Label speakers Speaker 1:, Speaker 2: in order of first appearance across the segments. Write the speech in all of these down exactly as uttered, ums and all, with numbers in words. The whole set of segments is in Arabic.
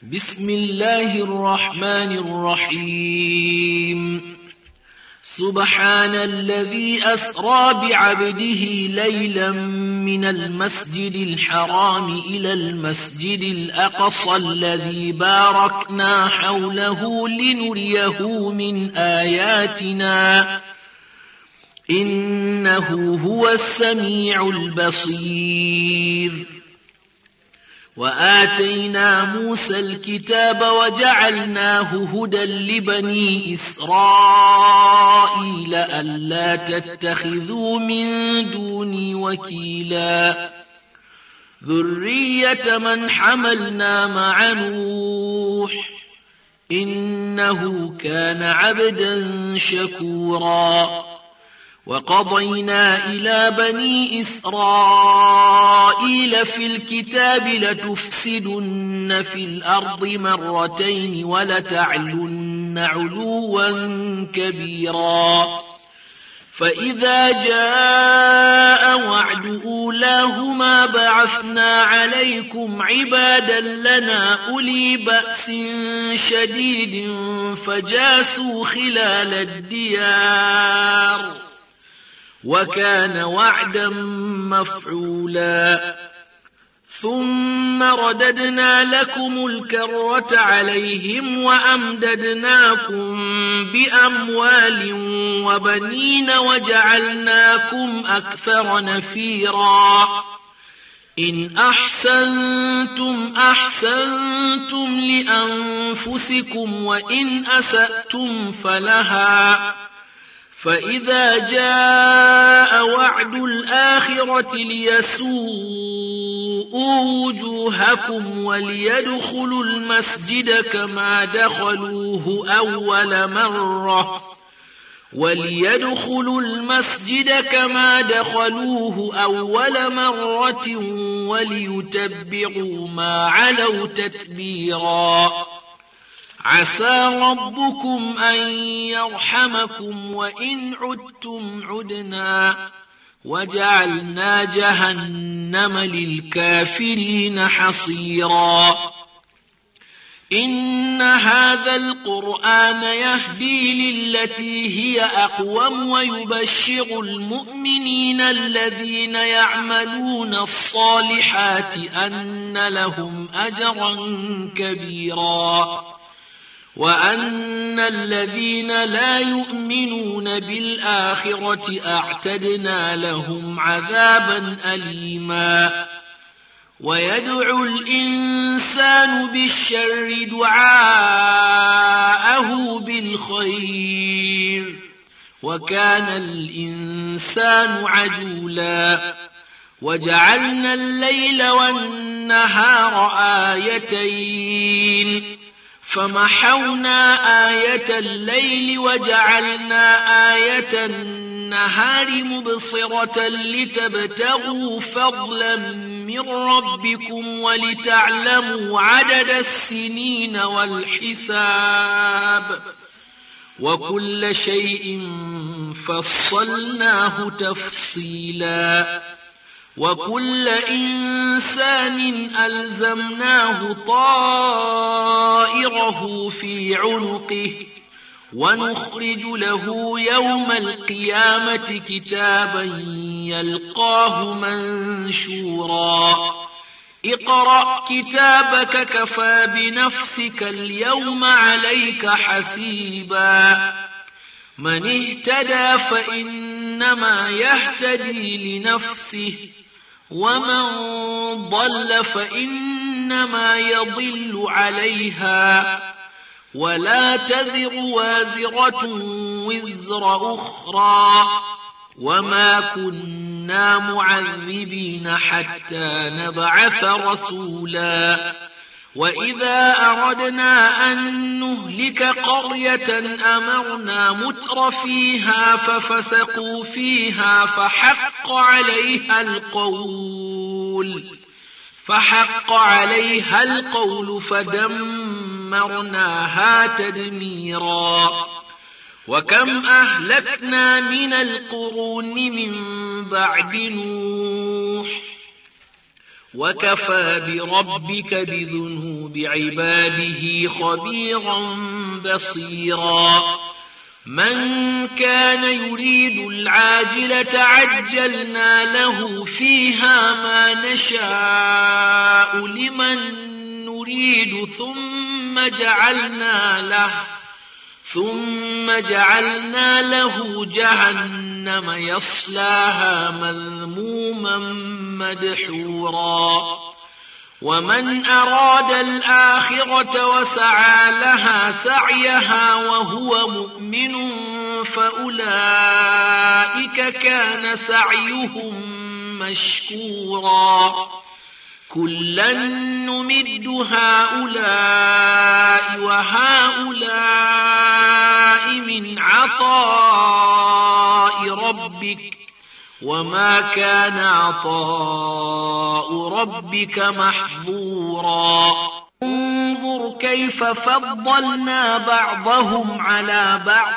Speaker 1: بسم الله الرحمن الرحيم سبحان الذي أسرى بعبده ليلا من المسجد الحرام إلى المسجد الأقصى الذي باركنا حوله لنريه من آياتنا إنه هو السميع البصير. وآتينا موسى الكتاب وجعلناه هدى لبني إسرائيل ألا تتخذوا من دوني وكيلا ذرية من حملنا مع نوح إنه كان عبدا شكورا. وقضينا إلى بني إسرائيل في الكتاب لتفسدن في الأرض مرتين ولتعلن علوا كبيرا. فإذا جاء وعد أولاهما بعثنا عليكم عبادا لنا أولي بأس شديد فجاسوا خلال الديار وكان وعدا مفعولا. ثم رددنا لكم الكرة عليهم وأمددناكم بأموال وبنين وجعلناكم أكثر نفيرا. إن أحسنتم أحسنتم لأنفسكم وإن أسأتم فلها. فإذا جاء وعد الآخرة ليسوءوا وجوهكم وليدخلوا المسجد كما دخلوه أول مرة وليدخلوا المسجد كما دخلوه أول مرة وليتبعوا ما علوا تتبيرا. عسى ربكم أن يرحمكم وإن عدتم عدنا وجعلنا جهنم للكافرين حصيرا. إن هذا القرآن يهدي للتي هي أقوم ويبشر المؤمنين الذين يعملون الصالحات أن لهم أجرا كبيرا وأن الذين لا يؤمنون بالآخرة أعتدنا لهم عذابا أليما. ويدعو الإنسان بالشر دعاءه بالخير وكان الإنسان عجولا. وجعلنا الليل والنهار آيتين فمحونا آية الليل وجعلنا آية النهار مبصرة لتبتغوا فضلا من ربكم ولتعلموا عدد السنين والحساب وكل شيء فصلناه تفصيلا. وكل إنسان ألزمناه طائره في عنقه ونخرج له يوم القيامة كتابا يلقاه منشورا. اقرأ كتابك كفى بنفسك اليوم عليك حسيبا. من اهتدى فإنما يهتدي لنفسه ومن ضل فإنما يضل عليها ولا تزر وازرة وزر أخرى وما كنا معذبين حتى نبعث رسولا. وإذا أردنا أن نهلك قرية أمرنا متر فيها ففسقوا فيها فحق عليها القول فحق عليها القول فدمرناها تدميرا. وكم أهلكنا من القرون من بعد نوح وكفى بربك بذنوب عباده خبيرا بصيرا من كان يريد العاجلة عجلنا له فيها ما نشاء لمن نريد ثم جعلنا له ثم جعلنا له جهنم يصلاها مذموما مدحورا ومن أراد الآخرة وسعى لها سعيها وهو مؤمن فأولئك كان سعيهم مشكورا كلا نمد هؤلاء وهؤلاء من عطاء ربك وما كان عطاء ربك محظورا انظر كيف فضلنا بعضهم على بعض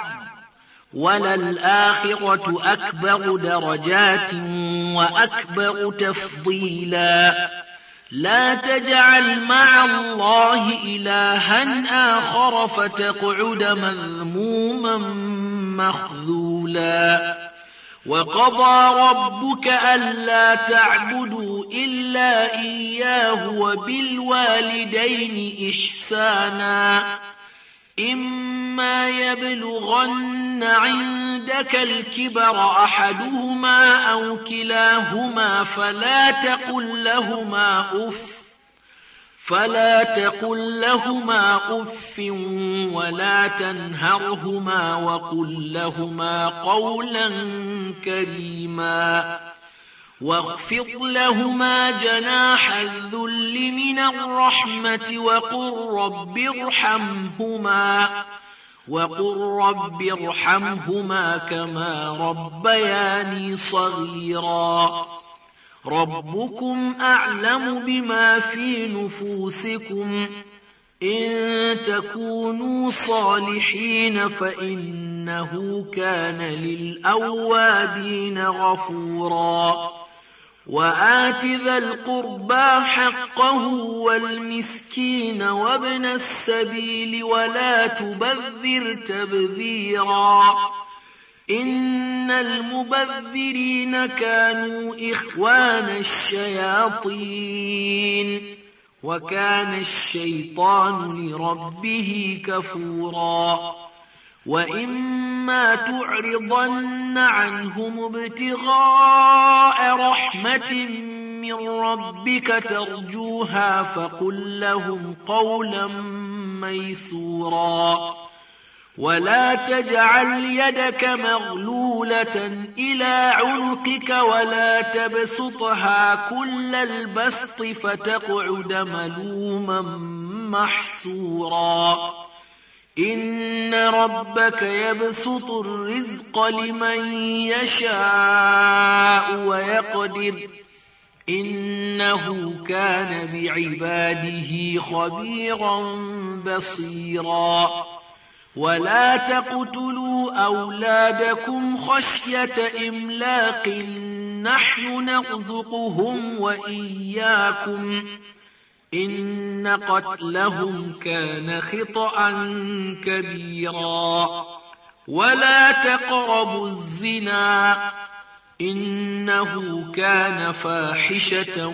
Speaker 1: وللآخرة أكبر درجات وأكبر تفضيلا لا تجعل مع الله إلها آخر فتقعد مذموما مخذولا وقضى ربك ألا تعبدوا إلا إياه وبالوالدين إحسانا إما يبلغن عندك الكبر أحدهما أو كلاهما فلا تقل لهما أف فلا تقل لهما أف ولا تنهرهما وقل لهما قولا كريما واخفض لهما جناح الذل من الرحمة وقل رب ارحمهما وقل رب ارحمهما كما ربياني صغيرا ربكم أعلم بما في نفوسكم إن تكونوا صالحين فإنه كان للأوابين غفورا وآت ذا القربى حقه والمسكين وابن السبيل ولا تبذر تبذيرا إن المبذرين كانوا إخوان الشياطين وكان الشيطان لربه كفورا وإما تعرضن عنهم ابتغاء رحمة من ربك ترجوها فقل لهم قولا ميسورا ولا تجعل يدك مغلولة إلى عنقك ولا تبسطها كل البسط فتقعد ملوما محسورا إن ربك يبسط الرزق لمن يشاء ويقدر إنه كان بعباده خبيرا بصيرا ولا تقتلوا أولادكم خشية إملاق نحن نرزقهم وإياكم إن قتلهم كان خطأ كبيرا ولا تقربوا الزنا إنه كان فاحشة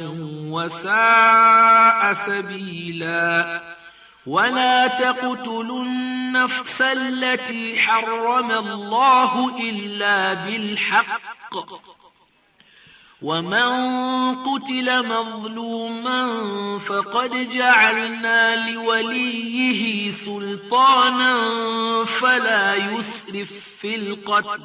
Speaker 1: وساء سبيلا ولا تقتلوا النفس التي حرم الله إلا بالحق ومن قتل مظلوما فقد جعلنا لوليه سلطانا فلا يسرف في القتل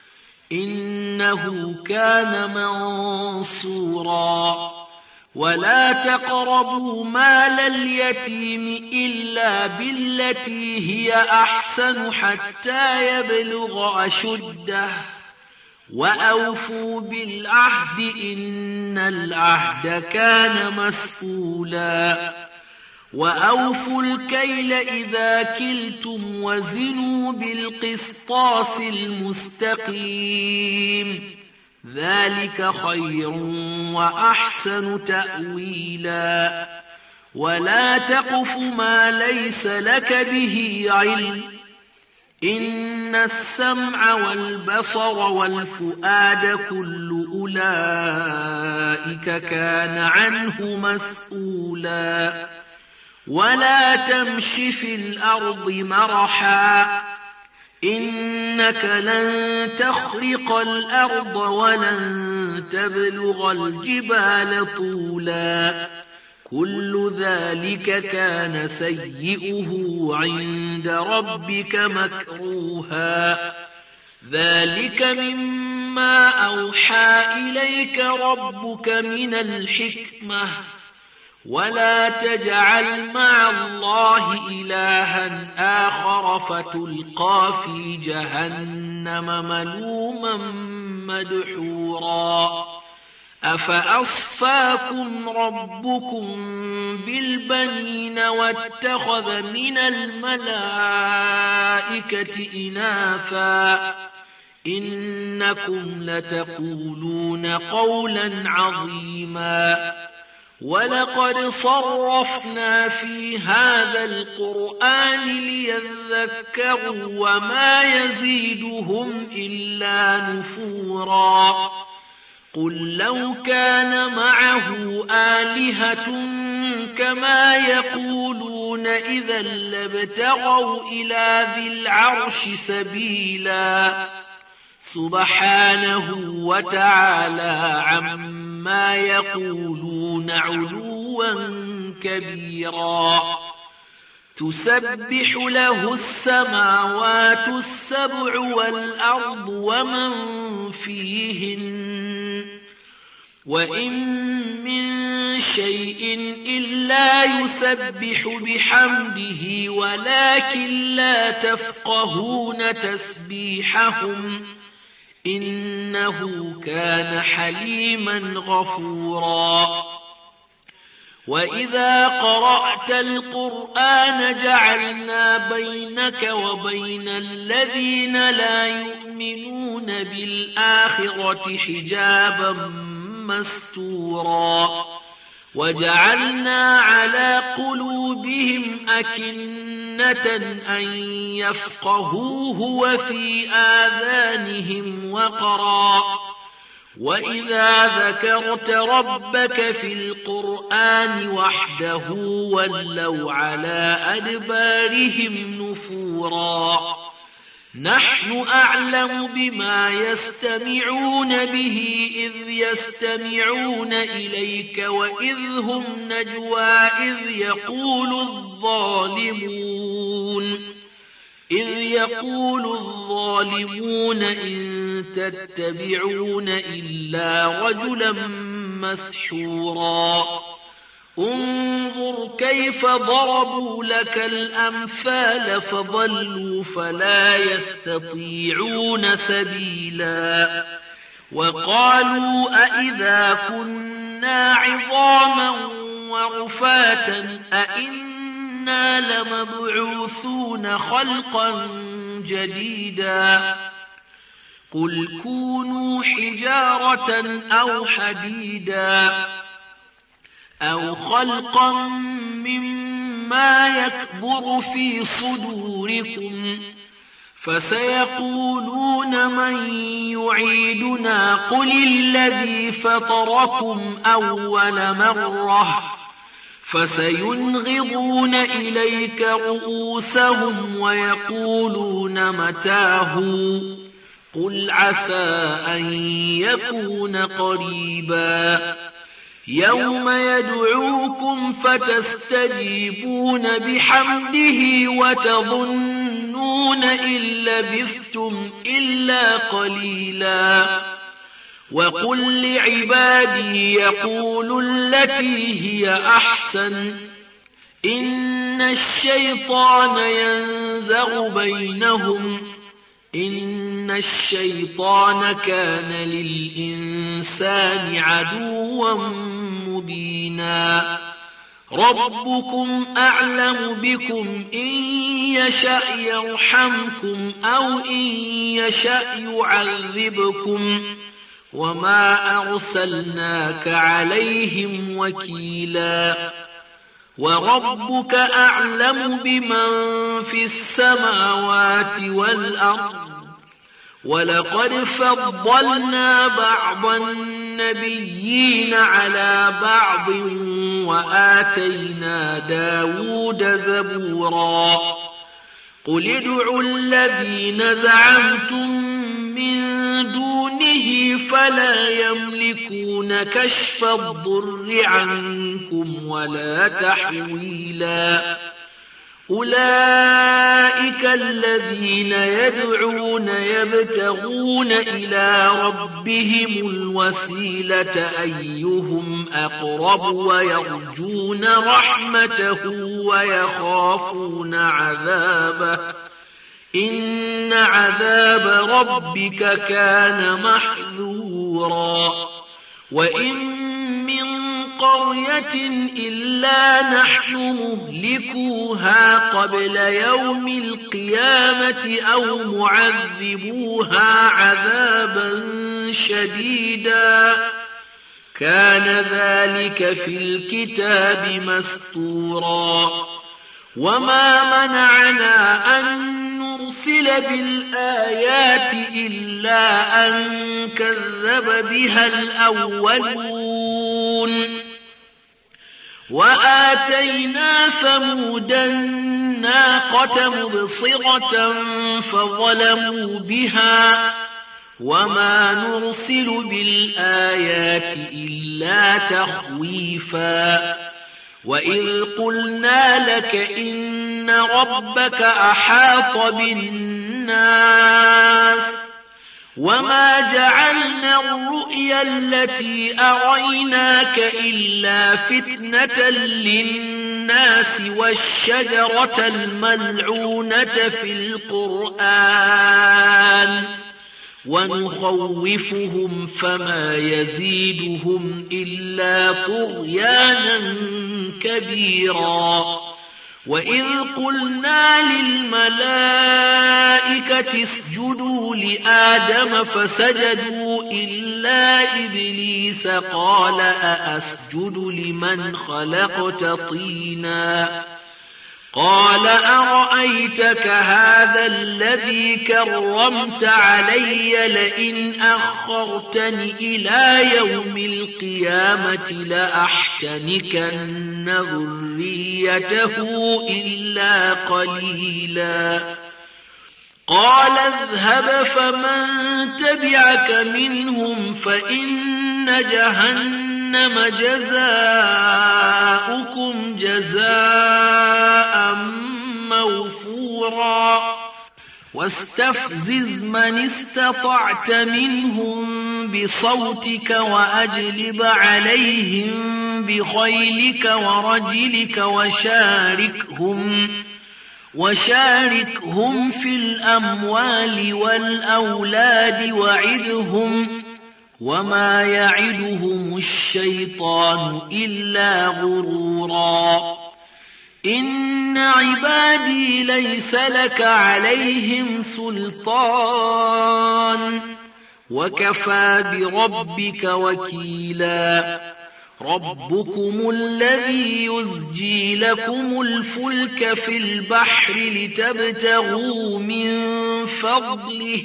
Speaker 1: إنه كان منصورا ولا تقربوا مال اليتيم إلا بالتي هي أحسن حتى يبلغ أشده وأوفوا بالعهد إن العهد كان مسؤولا وأوفوا الكيل إذا كلتم وزنوا بالقسطاس المستقيم ذلك خير وأحسن تأويلا ولا تقف ما ليس لك به علم إن السمع والبصر والفؤاد كل أولئك كان عنه مسؤولا ولا تمش في الأرض مرحا إنك لن تخرق الأرض ولن تبلغ الجبال طولا كل ذلك كان سيئه عند ربك مكروها ذلك مما أوحى إليك ربك من الحكمة ولا تجعل مع الله إلها آخر فتلقى في جهنم ملوما مدحورا أفأصفاكم ربكم بالبنين واتخذ من الملائكة إناثا إنكم لتقولون قولا عظيما ولقد صرفنا في هذا القرآن ليذكروا وما يزيدهم إلا نفورا قل لو كان معه آلهة كما يقولون إذا لابتغوا إلى ذي العرش سبيلا سبحانه وتعالى عما يقولون علوا كبيرا تسبح له السماوات السبع والأرض ومن فيهن وإن من شيء إلا يسبح بحمده ولكن لا تفقهون تسبيحهم إنه كان حليما غفورا وإذا قرأت القرآن جعلنا بينك وبين الذين لا يؤمنون بالآخرة حجابا مستورا وجعلنا على قلوبهم أكنة أن يفقهوه وفي آذانهم وقرا وإذا ذكرت ربك في القرآن وحده ولوا على أدبارهم نفورا نحن أعلم بما يستمعون به إذ يستمعون إليك وإذ هم نجوى إذ يقول الظالمون إذ يقول الظالمون إن تتبعون إلا رجلا مسحورا انظر كيف ضربوا لك الأمثال فضلوا فلا يستطيعون سبيلا وقالوا أئذا كنا عظاما ورفاتا أئنا لمبعوثون خلقا جديدا قل كونوا حجارة أو حديدا أو خلقا مما يكبر في صدوركم فسيقولون من يعيدنا قل الذي فطركم أول مرة فسينغضون إليك رؤوسهم ويقولون متاه قل عسى أن يكون قريبا يوم يدعوكم فتستجيبون بحمده وتظنون إن لبثتم إلا قليلا وقل لعبادي يقولوا التي هي أحسن إن الشيطان ينزغ بينهم إن الشيطان كان للإنسان عدوا مبينا ربكم أعلم بكم إن يشأ يرحمكم أو إن يشأ يعذبكم وما أرسلناك عليهم وكيلا وربك أعلم بمن في السماوات والأرض ولقد فضلنا بعض النبيين على بعض وآتينا داود زبورا قل ادعوا الذين زعمتم من دونه فلا يملكون كشف الضر عنكم ولا تحويلا أولئك الذين يدعون يبتغون إلى ربهم الوسيلة أيهم أقرب ويرجون رحمته ويخافون عذابه إن عذاب ربك كان محذورا وإن من قرية إلا نحن مهلكوها قبل يوم القيامة أو معذبوها عذابا شديدا كان ذلك في الكتاب مسطورا وما منعنا أن نرسل بالآيات إلا أن كذب بها الأولون وآتينا ثمود الناقة مبصرة فظلموا بها وما نرسل بالآيات إلا تخويفا وإذ قلنا لك إن ربك أحاط بالناس وما جعلنا الرؤيا التي أريناك إلا فتنة للناس والشجرة الملعونة في القرآن ونخوفهم فما يزيدهم إلا طغيانا كبيرا وإذ قلنا للملائكة اسجدوا لآدم فسجدوا إلا إبليس قال أأسجد لمن خلقت طينا قال أرأيتك هذا الذي كرمت علي لئن أخرتني إلى يوم القيامة لأحتنكن ذريته إلا قليلا قال اذهب فمن تبعك منهم فإن جهنم جزاؤكم جزاء موفورا واستفزز من استطعت منهم بصوتك وأجلب عليهم بخيلك ورجلك وشاركهم وشاركهم في الأموال والأولاد وعدهم وما يعدهم الشيطان إلا غرورا إن عبادي ليس لك عليهم سلطان وكفى بربك وكيلا ربكم الذي يزجي لكم الفلك في البحر لتبتغوا من فضله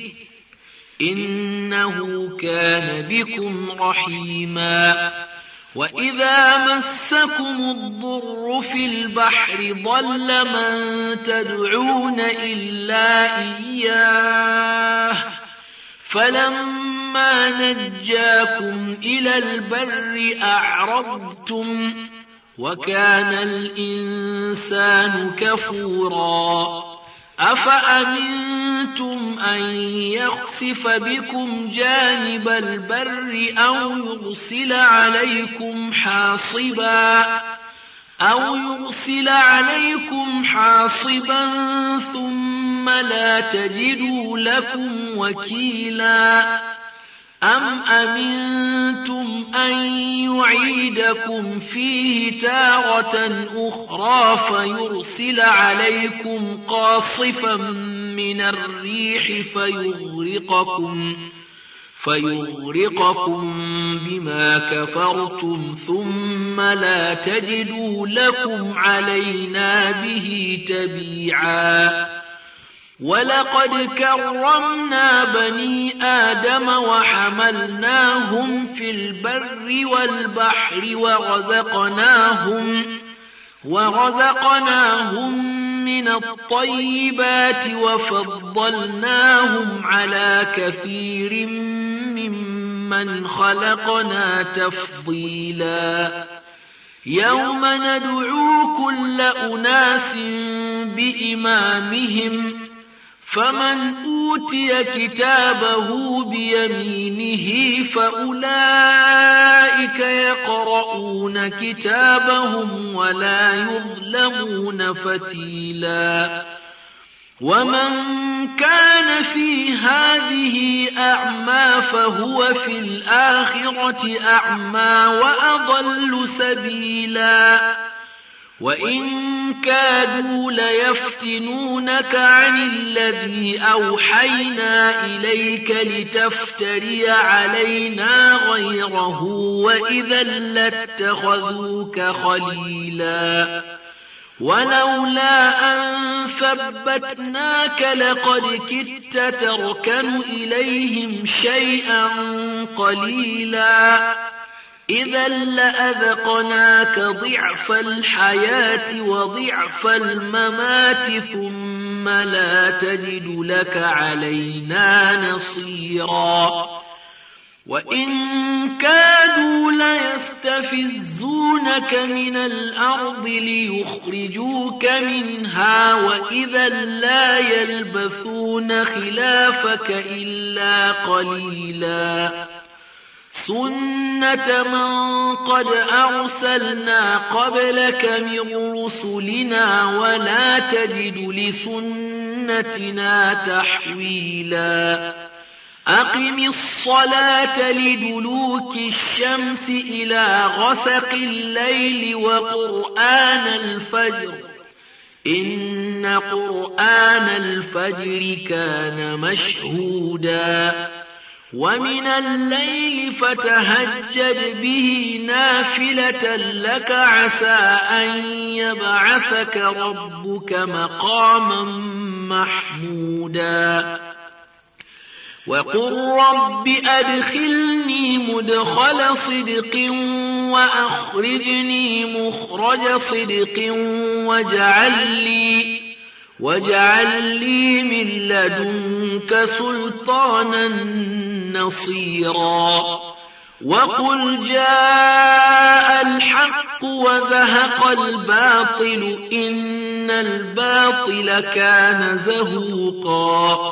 Speaker 1: إنه كان بكم رحيما وإذا مسكم الضر في البحر ضل من تدعون إلا إياه فلما نجاكم إلى البر أعرضتم وكان الإنسان كفورا أفأمنتم أن يخسف بكم جانب البر أو يرسل عليكم حاصبا أو يرسل عليكم حاصبا ثم لا تجدوا لكم وكيلا أم أمنتم أن يعيدكم فيه تارة أخرى فيرسل عليكم قاصفا من الريح فيغرقكم فيغرقكم بما كفرتم ثم لا تجدوا لكم علينا به تبيعا ولقد كرمنا بني آدم وحملناهم في البر والبحر ورزقناهم ورزقناهم من الطيبات وفضلناهم على كثير ممن خلقنا تفضيلا يوم ندعو كل أناس بإمامهم فمن أوتي كتابه بيمينه فأولئك يقرؤون كتابهم ولا يظلمون فتيلا ومن كان في هذه أعمى فهو في الآخرة أعمى وأضل سبيلا وإن كادوا ليفتنونك عن الذي أوحينا إليك لتفتري علينا غيره وإذا لاتخذوك خليلا ولولا أن ثبتناك لقد كدت تركن إليهم شيئا قليلا إذا لأذقناك ضعف الحياة وضعف الممات ثم لا تجد لك علينا نصيرا وإن كادوا ليستفزونك من الأرض ليخرجوك منها وإذا لا يلبثون خلافك إلا قليلا سنة من قد أرسلنا قبلك من رسلنا ولا تجد لسنتنا تحويلا أقم الصلاة لدلوك الشمس إلى غسق الليل وقرآن الفجر إن قرآن الفجر كان مشهودا ومن الليل فتهجد به نافلة لك عسى أن يبعثك ربك مقاما محمودا وقل رب أدخلني مدخل صدق وأخرجني مخرج صدق واجعل لي واجعل لي من لدنك سلطانا نصيرا وقل جاء الحق وزهق الباطل إن الباطل كان زهوقا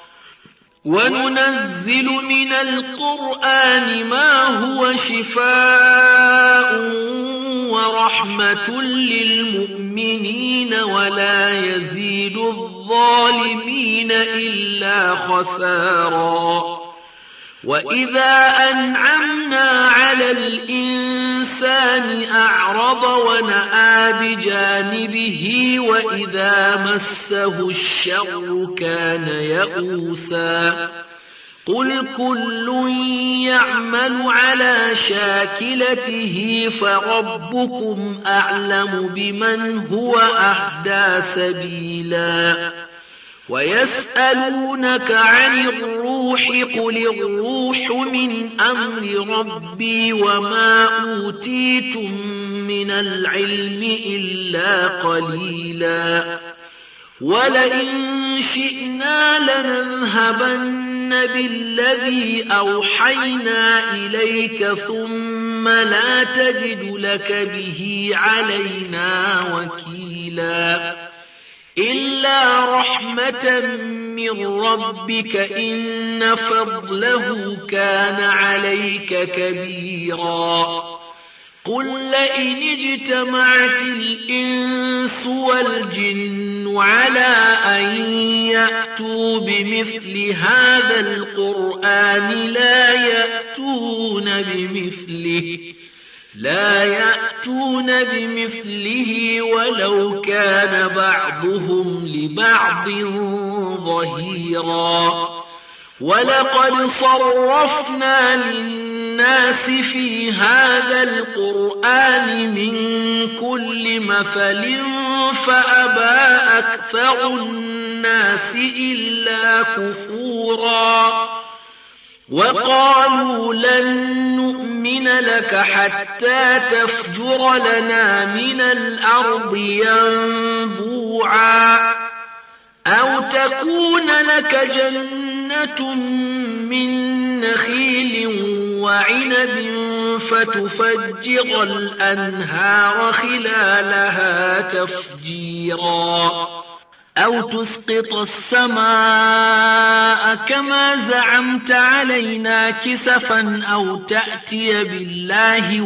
Speaker 1: وننزل من القرآن ما هو شفاء ورحمة للمؤمنين ولا يزيد الظالمين إلا خسارا وإذا أنعمنا على الإنسان أعرض ونأى بجانبه وإذا مسه الشر كان يئوسا قل كل يعمل على شاكلته فربكم أعلم بمن هو أهدى سبيلا ويسألونك عن الروح قل الروح من أمر ربي وما أوتيتم من العلم إلا قليلا ولئن شئنا لنذهبن بالذي أوحينا إليك ثم لا تجد لك به علينا وكيلا إلا رحمة من ربك إن فضله كان عليك كبيرا قل لئن اجتمعت الإنس والجن على أن يأتوا بمثل هذا القرآن لا يأتون بمثله لا يأتون بمثله ولو كان بعضهم لبعض ظهيرا ولقد صرفنا للناس في هذا القرآن من كل مثل فأبى أكثر الناس إلا كفورا وقالوا لن نؤمن لك حتى تفجر لنا من الأرض ينبوعا أو تكون لك جنة من نخيل وعنب فتفجر الأنهار خلالها تفجيرا أو تسقط السماء كما زعمت علينا كسفا أو تأتي بالله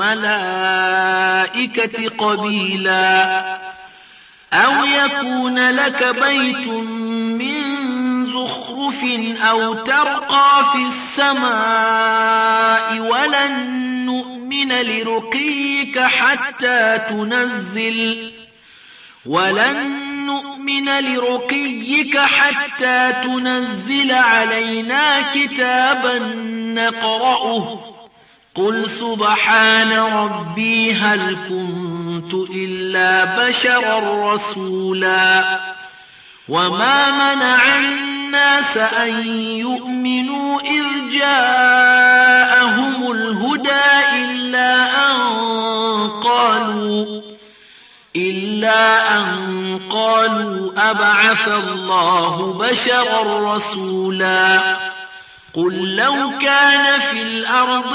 Speaker 1: والملائكة قبيلا أو يكون لك بيت من زخرف أو ترقى في السماء ولن نؤمن لرقيك حتى تنزل ولن نؤمن لرقيك حتى تنزل علينا كتابا نقرأه قل سبحان ربي هل كنت إلا بشرا رسولا وما منع الناس أن يؤمنوا إذ جاءهم الهدى إلا أن قالوا إلا أن قالوا أبعث الله بشرا رسولا قل لو كان في الأرض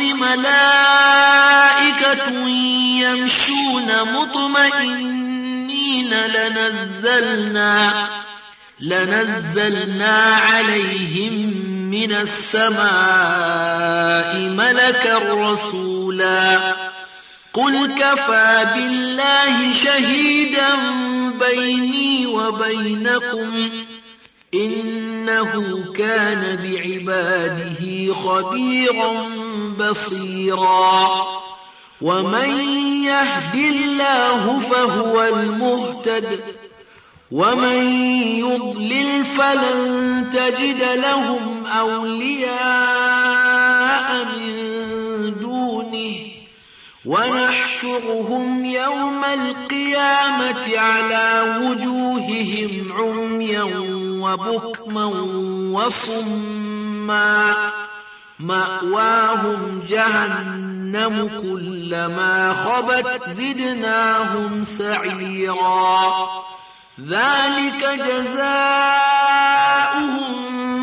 Speaker 1: ملائكة يمشون مطمئنين لنزلنا لنزلنا عليهم من السماء ملكا رسولا قل كفى بالله شهيدا بيني وبينكم إنه كان بعباده خبيرا بصيرا ومن يهد الله فهو المهتد ومن يضلل فلن تجد لهم أولياء من دونه ونحشرهم يوم القيامة على وجوههم عميا وبكما وصما مأواهم جهنم كلما خبت زدناهم سعيرا ذلك جزاؤهم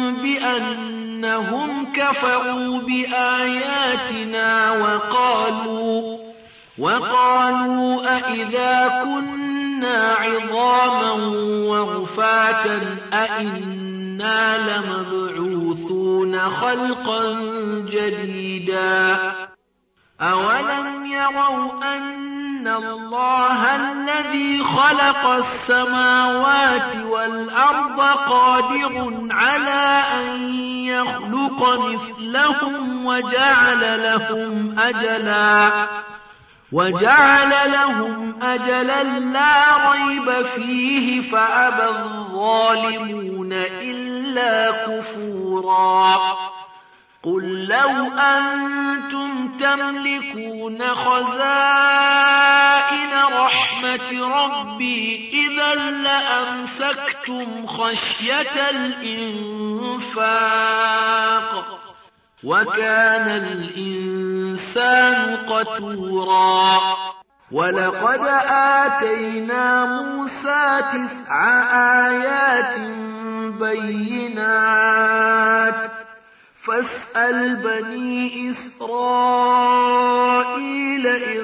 Speaker 1: بأنهم كفروا بآياتنا وقالوا وقالوا أئذا كنا عظاما ورفاتا أئنا لمبعوثون خلقا جديدا أولم يروا أن الله الذي خلق السماوات والأرض قادر على أن يخلق مثلهم وجعل لهم أجلا وجعل لهم أجلا لا ريب فيه فأبى الظالمون إلا كفورا قل لو أنتم تملكون خزائن رحمة ربي إذا لأمسكتم خشية الإنفاق وكان الإنسان قتورا ولقد آتينا موسى تسع آيات بينات فاسأل بني إسرائيل إذ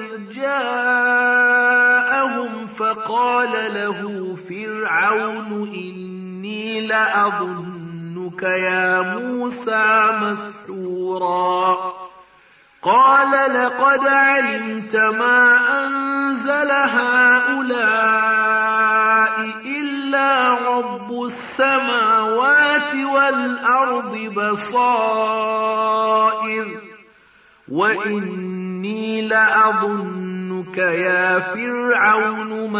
Speaker 1: جاءهم فقال له فرعون إني لأظنك يا موسى مسحورا قال لقد علمت ما أنزل هؤلاء إلا رب السماوات والأرض بصائر وإني لأظنك يا فرعون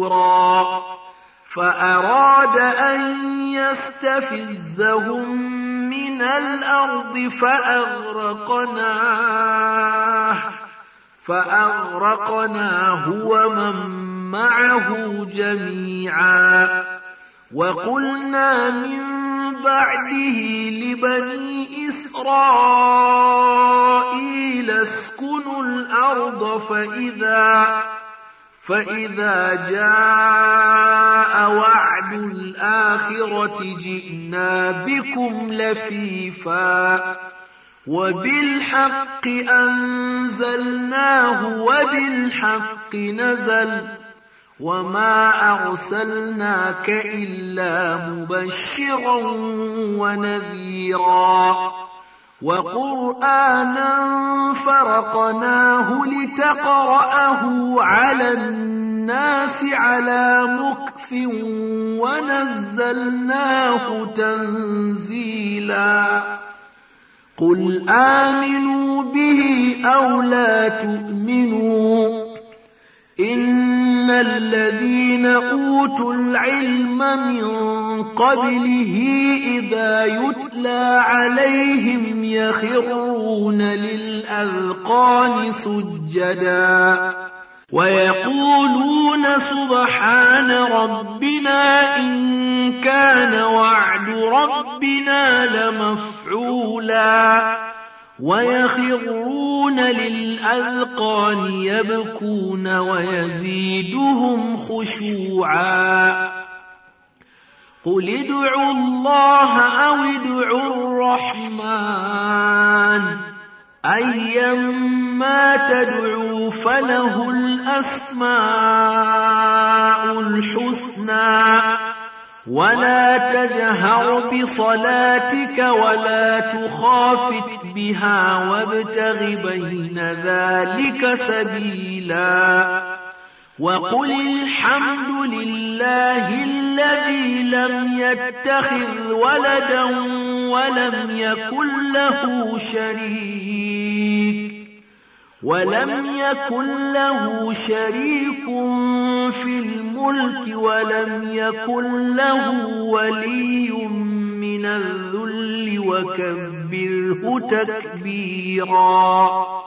Speaker 1: مثبورا فأراد أن يستفزهم
Speaker 2: من الأرض فأغرقناه فأغرقناه ومن معه جميعا وقلنا من بعده لبني إسرائيل اسكنوا الأرض فإذا فإذا جاء وعد الآخرة جئنا بكم لفيفا وبالحق أنزلناه وبالحق نزل وما أرسلناك إلا مبشرا ونذيرا وقرآنا فرقناه لتقرأه على الناس على مكث ونزلناه تنزيلا قل آمنوا به أو لا تؤمنوا إن الذين أوتوا العلم من قبله إذا يتلى عليهم يخرون للأذقان سجدا ويقولون سبحان ربنا إن كان وعد ربنا لمفعولا ويخرون للأذقان يبكون ويزيدهم خشوعا قل ادعوا الله أو ادعوا الرحمن أيما تدعوا فله الأسماء الحسنى ولا تجهر بصلاتك ولا تخافت بها وابتغ بين ذلك سبيلا وقل الحمد لله الذي لم يتخذ ولدا ولم يكن له شريك ولم يكن له شريك في الملك ولم يكن له ولي من الذل وكبره تكبيرا